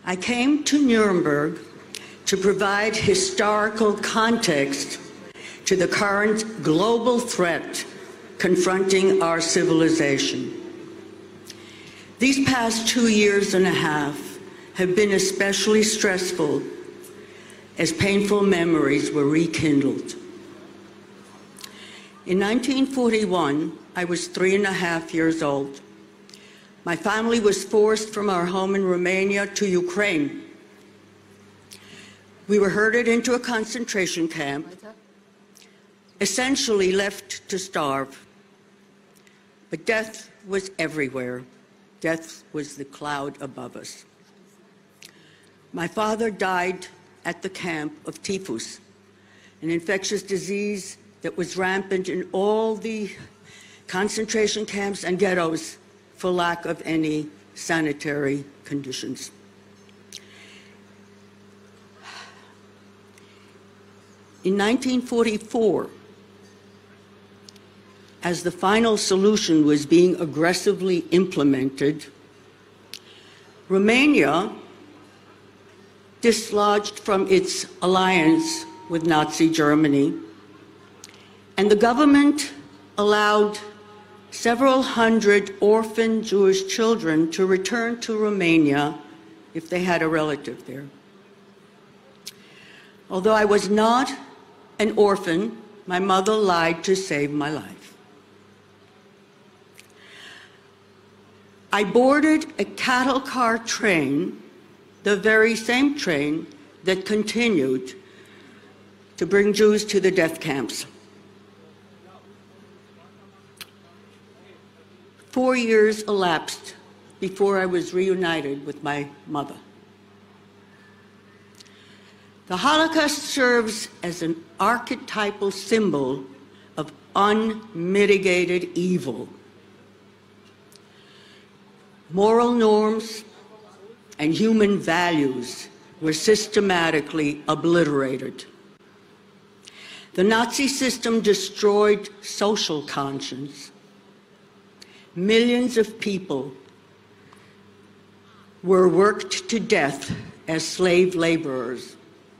I came to Nuremberg to provide historical context to the current global threat confronting our civilization. These past 2 years and a half have been especially stressful as painful memories were rekindled. In 1941, I was 3.5 years old. My family was forced from our home in Romania to Ukraine. We were herded into a concentration camp, essentially left to starve. But death was everywhere. Death was the cloud above us. My father died at the camp of typhus, an infectious disease that was rampant in all the concentration camps and ghettos for lack of any sanitary conditions. In 1944, as the final solution was being aggressively implemented, Romania dislodged from its alliance with Nazi Germany, and the government allowed several hundred orphan Jewish children to return to Romania if they had a relative there. Although I was not an orphan, my mother lied to save my life. I boarded a cattle car train, the very same train that continued to bring Jews to the death camps. 4 years elapsed before I was reunited with my mother. The Holocaust serves as an archetypal symbol of unmitigated evil. Moral norms and human values were systematically obliterated. The Nazi system destroyed social conscience. Millions of people were worked to death as slave laborers.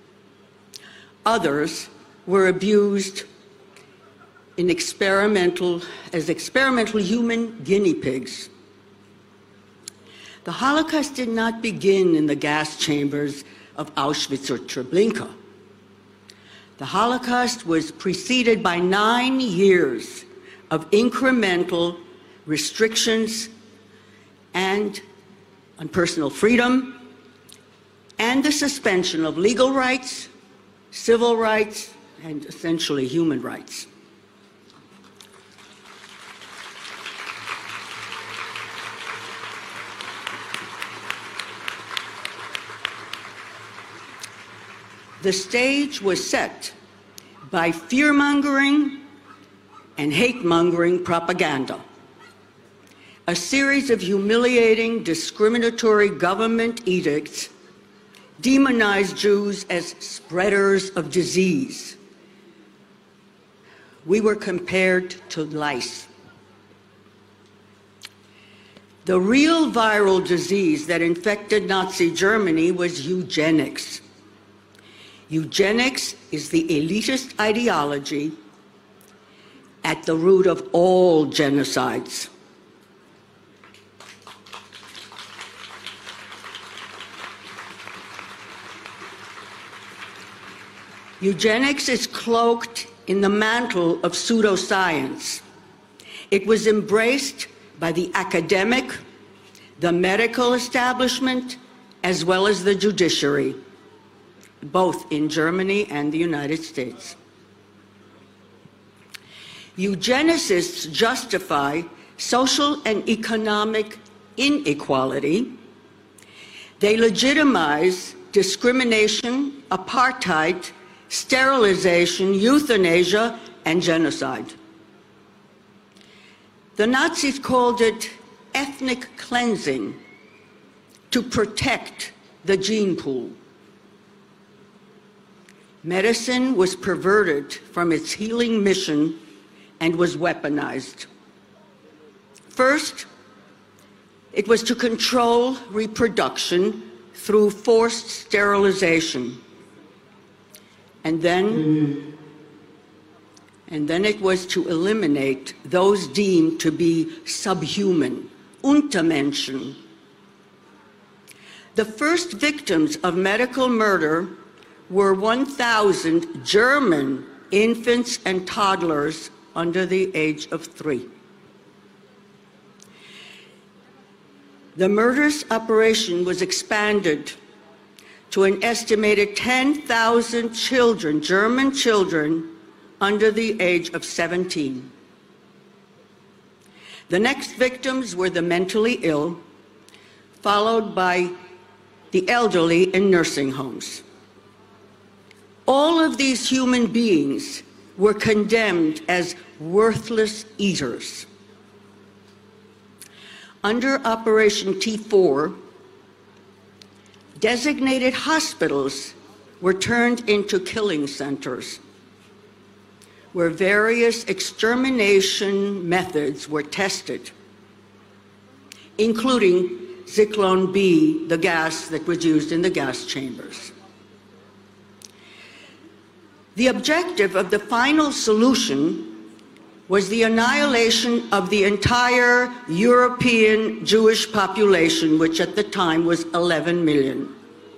Others were abused in experimental human guinea pigs. The Holocaust did not begin in the gas chambers of Auschwitz or Treblinka. The Holocaust was preceded by 9 years of incremental restrictions and on personal freedom, and the suspension of legal rights, civil rights, and essentially human rights. The stage was set by fear-mongering and hate-mongering propaganda. A series of humiliating, discriminatory government edicts demonized Jews as spreaders of disease. We were compared to lice. The real viral disease that infected Nazi Germany was eugenics. Eugenics is the elitist ideology at the root of all genocides. Eugenics is cloaked in the mantle of pseudoscience. It was embraced by the academic, the medical establishment, as well as the judiciary, both in Germany and the United States. Eugenicists justify social and economic inequality. They legitimize discrimination, apartheid, sterilization, euthanasia, and genocide. The Nazis called it ethnic cleansing to protect the gene pool. Medicine was perverted from its healing mission and was weaponized. First, it was to control reproduction through forced sterilization. And then it was to eliminate those deemed to be subhuman, Untermenschen. The first victims of medical murder were 1,000 German infants and toddlers under the age of 3. The murderous operation was expanded to an estimated 10,000 children, German children, under the age of 17. The next victims were the mentally ill, followed by the elderly in nursing homes. All of these human beings were condemned as worthless eaters. Under Operation T4, designated hospitals were turned into killing centers, where various extermination methods were tested, including Zyklon B, the gas that was used in the gas chambers. The objective of the final solution was the annihilation of the entire European Jewish population, which at the time was 11 million.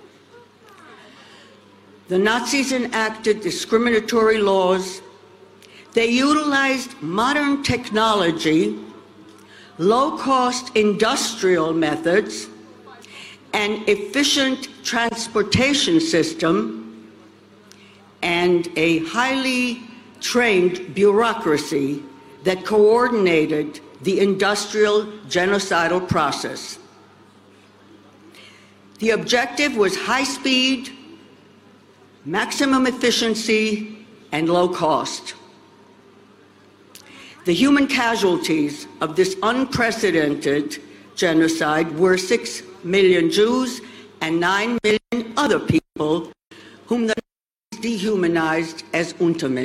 The Nazis enacted discriminatory laws. They utilized modern technology, low-cost industrial methods, an efficient transportation system, and a highly trained bureaucracy that coordinated the industrial genocidal process. The objective was high speed, maximum efficiency, and low cost. The human casualties of this unprecedented genocide were 6 million Jews and 9 million other people whom the Nazis dehumanized as Untermenschen.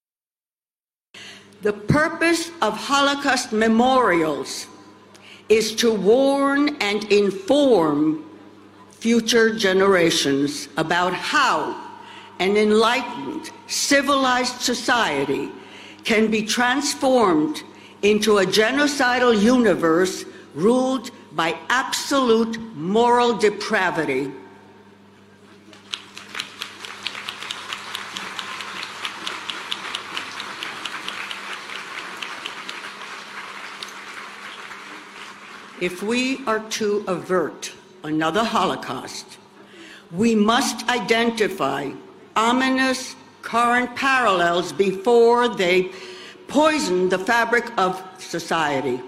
The purpose of Holocaust memorials is to warn and inform future generations about how an enlightened, civilized society can be transformed into a genocidal universe ruled by absolute moral depravity. If we are to avert another Holocaust, we must identify ominous current parallels before they poison the fabric of society.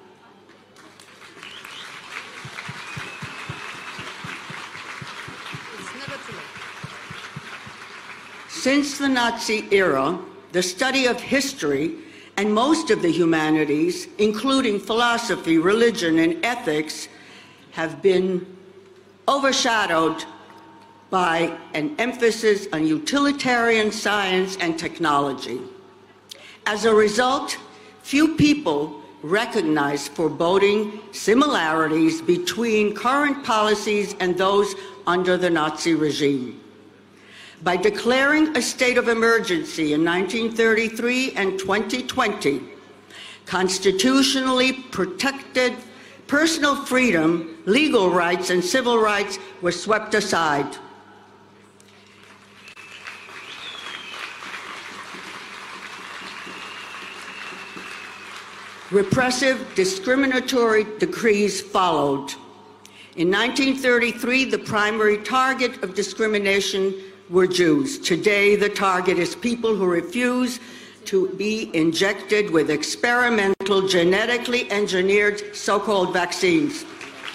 Since the Nazi era, the study of history and most of the humanities, including philosophy, religion, and ethics, have been overshadowed by an emphasis on utilitarian science and technology. As a result, few people recognize foreboding similarities between current policies and those under the Nazi regime. By declaring a state of emergency in 1933 and 2020, constitutionally protected personal freedom, legal rights, and civil rights were swept aside. Repressive, discriminatory decrees followed. In 1933, the primary target of discrimination were Jews. Today, the target is people who refuse to be injected with experimental, genetically engineered so-called vaccines.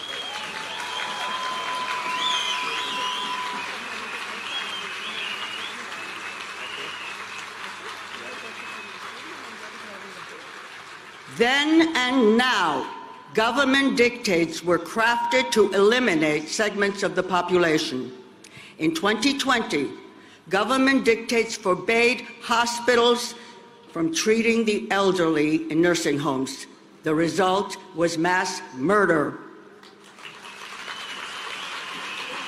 Then and now, government dictates were crafted to eliminate segments of the population. In 2020, government dictates forbade hospitals from treating the elderly in nursing homes. The result was mass murder.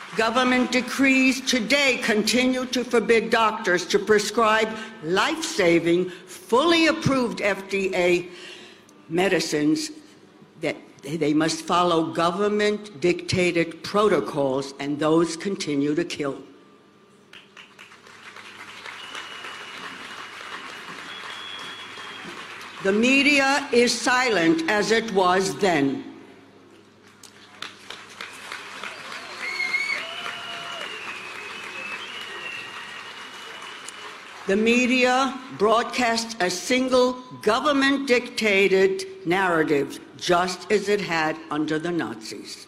Government decrees today continue to forbid doctors to prescribe life-saving, fully approved FDA medicines. That they must follow government-dictated protocols, and those continue to kill. The media is silent as it was then. The media broadcast a single government-dictated narrative, just as it had under the Nazis.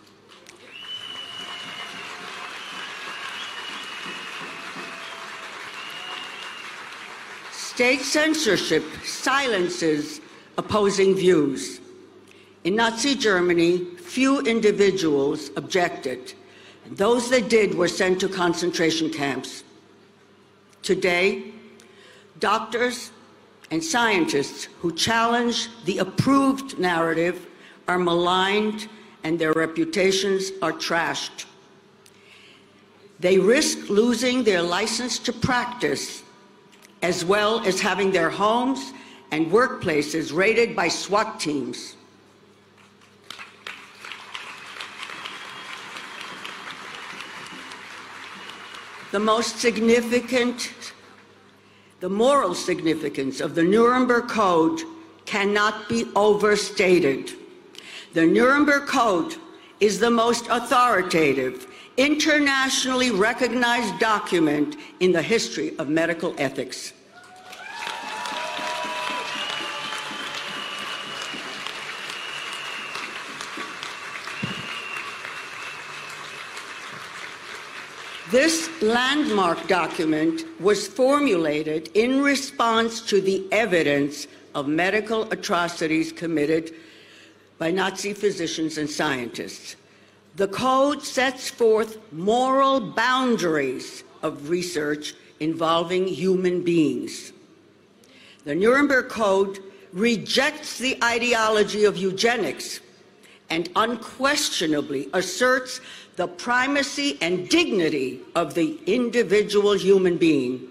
State censorship silences opposing views. In Nazi Germany, few individuals objected. Those that did were sent to concentration camps. Today, doctors and scientists who challenge the approved narrative are maligned and their reputations are trashed. They risk losing their license to practice, as well as having their homes and workplaces raided by SWAT teams. The moral significance of the Nuremberg Code cannot be overstated. The Nuremberg Code is the most authoritative, internationally recognized document in the history of medical ethics. This landmark document was formulated in response to the evidence of medical atrocities committed by Nazi physicians and scientists. The code sets forth moral boundaries of research involving human beings. The Nuremberg Code rejects the ideology of eugenics and unquestionably asserts the primacy and dignity of the individual human being.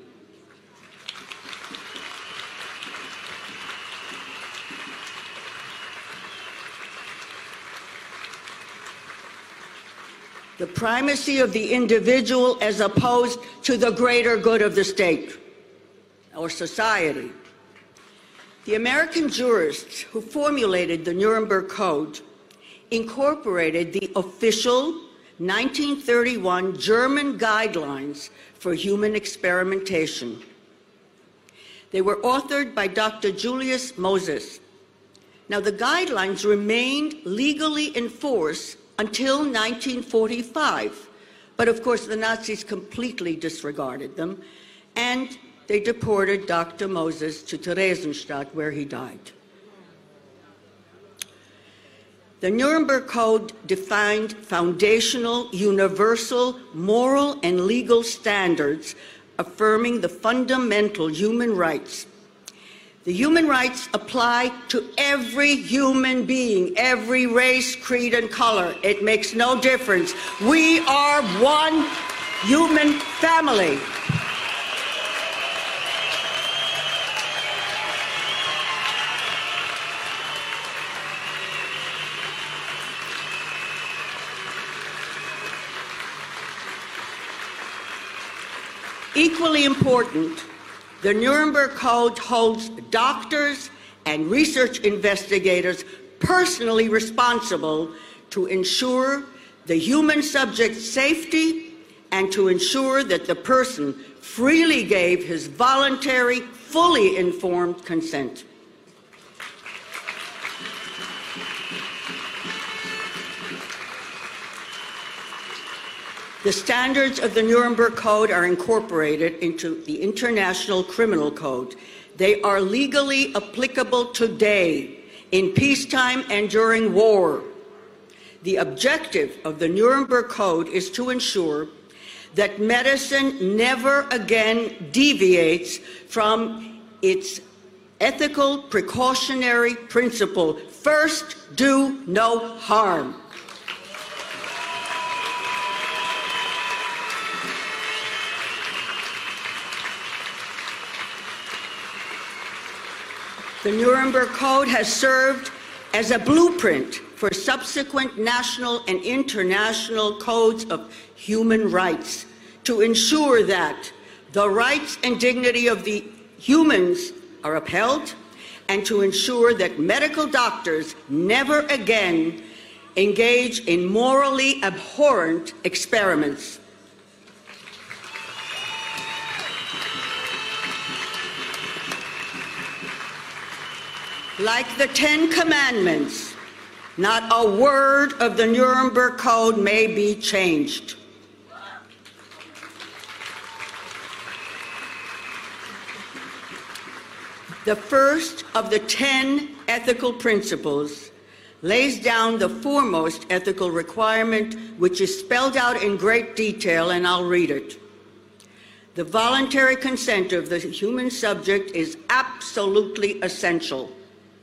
The primacy of the individual as opposed to the greater good of the state or society. The American jurists who formulated the Nuremberg Code incorporated the official 1931 German guidelines for human experimentation. They were authored by Dr. Julius Moses. Now, the guidelines remained legally in force until 1945, but of course the Nazis completely disregarded them, and they deported Dr. Moses to Theresienstadt, where he died. The Nuremberg Code defined foundational, universal, moral, and legal standards affirming the fundamental human rights. The human rights apply to every human being, every race, creed, and color. It makes no difference. We are one human family. Equally important, the Nuremberg Code holds doctors and research investigators personally responsible to ensure the human subject's safety and to ensure that the person freely gave his voluntary, fully informed consent. The standards of the Nuremberg Code are incorporated into the International Criminal Code. They are legally applicable today, in peacetime and during war. The objective of the Nuremberg Code is to ensure that medicine never again deviates from its ethical precautionary principle: first, do no harm. The Nuremberg Code has served as a blueprint for subsequent national and international codes of human rights to ensure that the rights and dignity of the humans are upheld, and to ensure that medical doctors never again engage in morally abhorrent experiments. Like the Ten Commandments, not a word of the Nuremberg Code may be changed. The first of the 10 ethical principles lays down the foremost ethical requirement, which is spelled out in great detail, and I'll read it. The voluntary consent of the human subject is absolutely essential.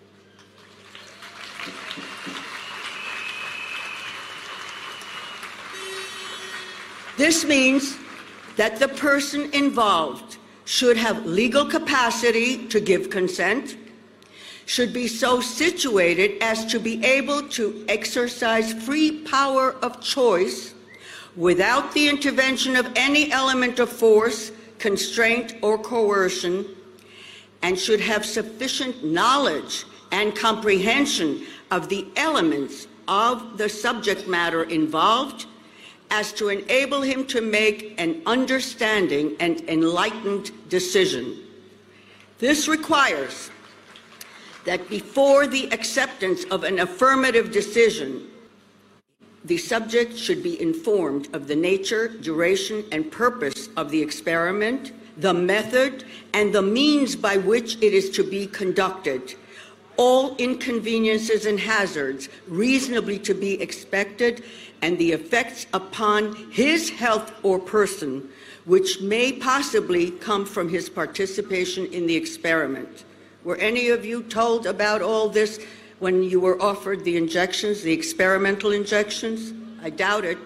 This means that the person involved should have legal capacity to give consent, should be so situated as to be able to exercise free power of choice without the intervention of any element of force, constraint, or coercion, and should have sufficient knowledge and comprehension of the elements of the subject matter involved as to enable him to make an understanding and enlightened decision. This requires that before the acceptance of an affirmative decision, the subject should be informed of the nature, duration, and purpose of the experiment, the method, and the means by which it is to be conducted, all inconveniences and hazards reasonably to be expected, and the effects upon his health or person which may possibly come from his participation in the experiment. Were any of you told about all this when you were offered the injections, the experimental injections? I doubt it.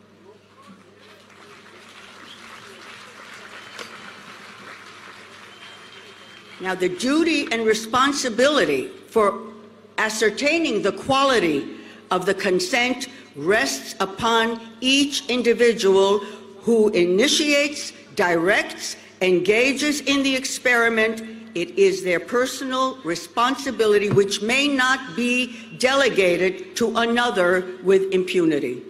Now, the duty and responsibility for ascertaining the quality of the consent rests upon each individual who initiates, directs, engages in the experiment. It is their personal responsibility, which may not be delegated to another with impunity.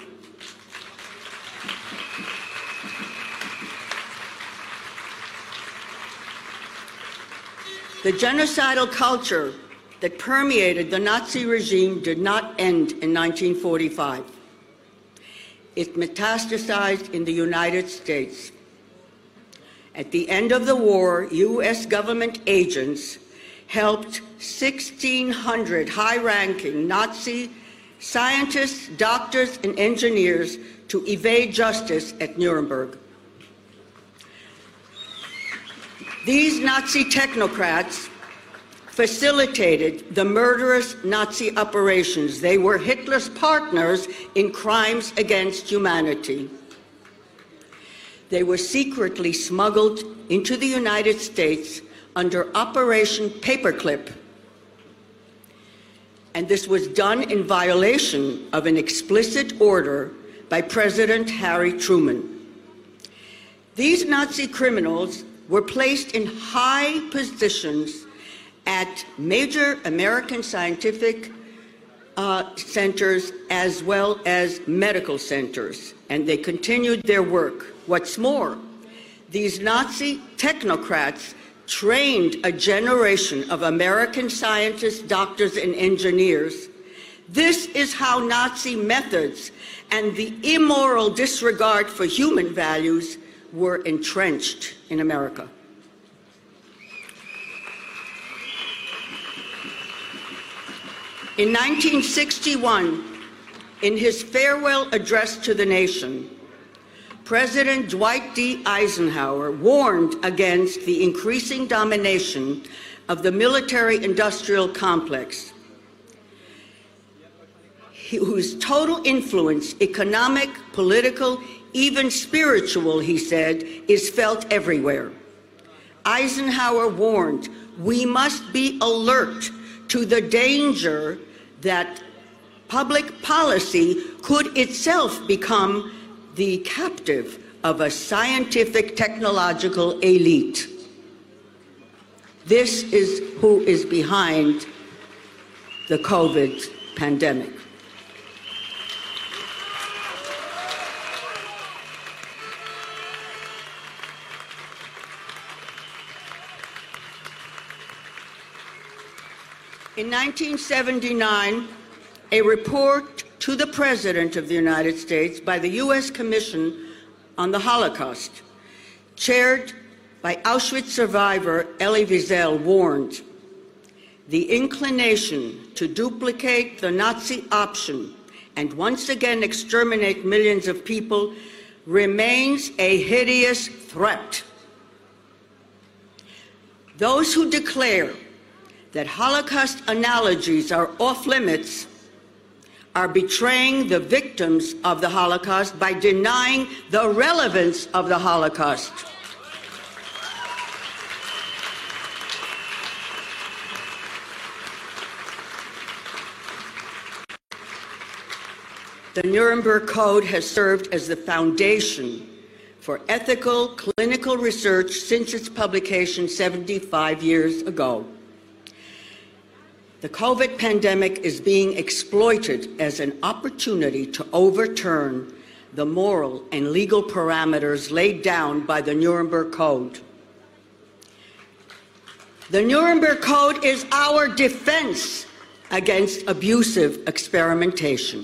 The genocidal culture that permeated the Nazi regime did not end in 1945. It metastasized in the United States. At the end of the war, U.S. government agents helped 1,600 high-ranking Nazi scientists, doctors, and engineers to evade justice at Nuremberg. These Nazi technocrats facilitated the murderous Nazi operations. They were Hitler's partners in crimes against humanity. They were secretly smuggled into the United States under Operation Paperclip. And this was done in violation of an explicit order by President Harry Truman. These Nazi criminals were placed in high positions at major American scientific centers as well as medical centers, and they continued their work. What's more, these Nazi technocrats trained a generation of American scientists, doctors, and engineers. This is how Nazi methods and the immoral disregard for human values were entrenched in America. In 1961, in his farewell address to the nation, President Dwight D. Eisenhower warned against the increasing domination of the military-industrial complex, whose total influence, economic, political, even spiritual, he said, is felt everywhere. Eisenhower warned, we must be alert to the danger that public policy could itself become the captive of a scientific technological elite. This is who is behind the COVID pandemic. In 1979, a report to the President of the United States by the U.S. Commission on the Holocaust, chaired by Auschwitz survivor Elie Wiesel, warned, "The inclination to duplicate the Nazi option and once again exterminate millions of people remains a hideous threat. Those who declare that Holocaust analogies are off limits are betraying the victims of the Holocaust by denying the relevance of the Holocaust." The Nuremberg Code has served as the foundation for ethical clinical research since its publication 75 years ago. The COVID pandemic is being exploited as an opportunity to overturn the moral and legal parameters laid down by the Nuremberg Code. The Nuremberg Code is our defense against abusive experimentation.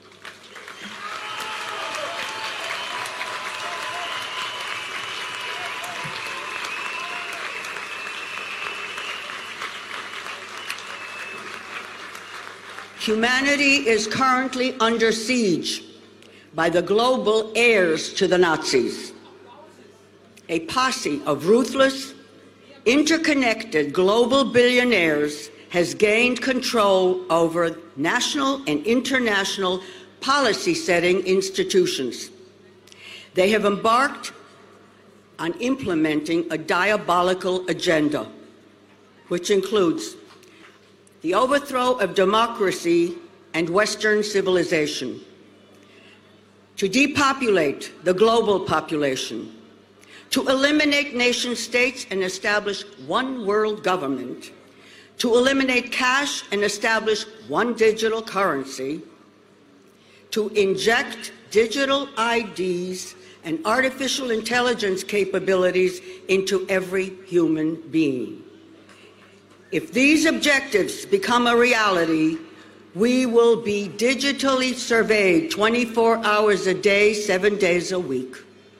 Humanity is currently under siege by the global heirs to the Nazis, a posse of ruthless, interconnected global billionaires has gained control over national and international policy-setting institutions. They have embarked on implementing a diabolical agenda, which includes the overthrow of democracy and Western civilization, to depopulate the global population, to eliminate nation-states and establish one world government, to eliminate cash and establish one digital currency, to inject digital IDs and artificial intelligence capabilities into every human being. If these objectives become a reality, we will be digitally surveyed 24 hours a day, 7 days a week.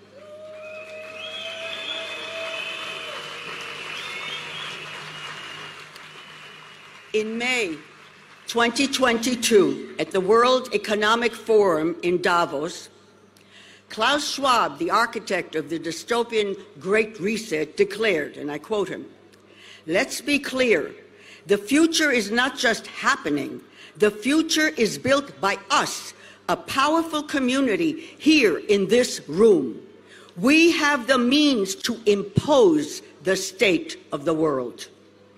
In May 2022, at the World Economic Forum in Davos, Klaus Schwab, the architect of the dystopian Great Reset, declared, and I quote him, "Let's be clear, the future is not just happening, the future is built by us, a powerful community here in this room. We have the means to impose the state of the world."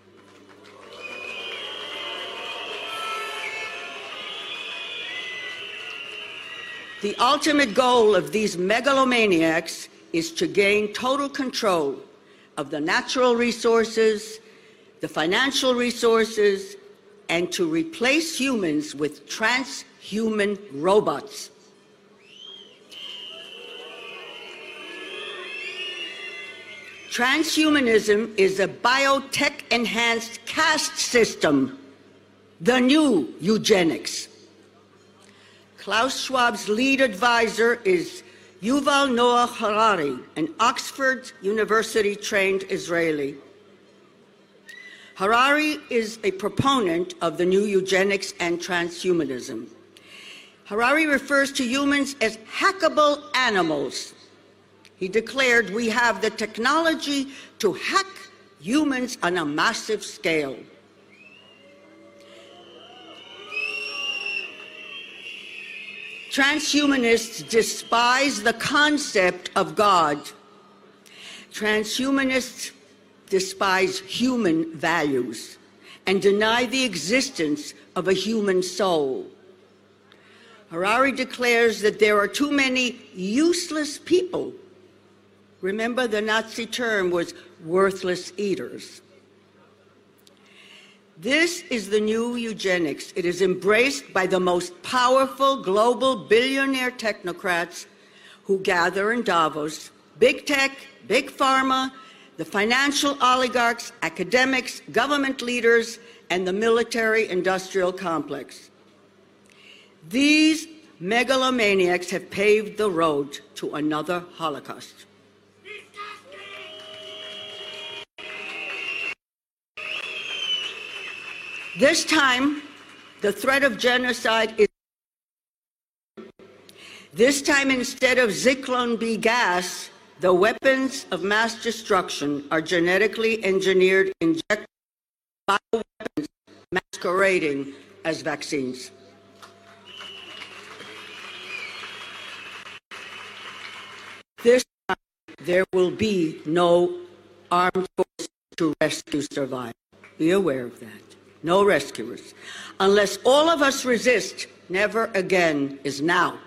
The ultimate goal of these megalomaniacs is to gain total control of the natural resources, the financial resources, and to replace humans with transhuman robots. Transhumanism is a biotech-enhanced caste system, the new eugenics. Klaus Schwab's lead advisor is Yuval Noah Harari, an Oxford University-trained Israeli. Harari is a proponent of the new eugenics and transhumanism. Harari refers to humans as hackable animals. He declared, "We have the technology to hack humans on a massive scale." Transhumanists despise the concept of God. Transhumanists despise human values and deny the existence of a human soul. Harari declares that there are too many useless people. Remember, the Nazi term was worthless eaters. This is the new eugenics. It is embraced by the most powerful global billionaire technocrats who gather in Davos, big tech, big pharma, the financial oligarchs, academics, government leaders, and the military-industrial complex. These megalomaniacs have paved the road to another Holocaust. This time, the threat of genocide is. This time, instead of Zyklon B gas, the weapons of mass destruction are genetically engineered injected bioweapons masquerading as vaccines. This time, there will be no armed forces to rescue survivors. Be aware of that. No rescuers. Unless all of us resist, never again is now.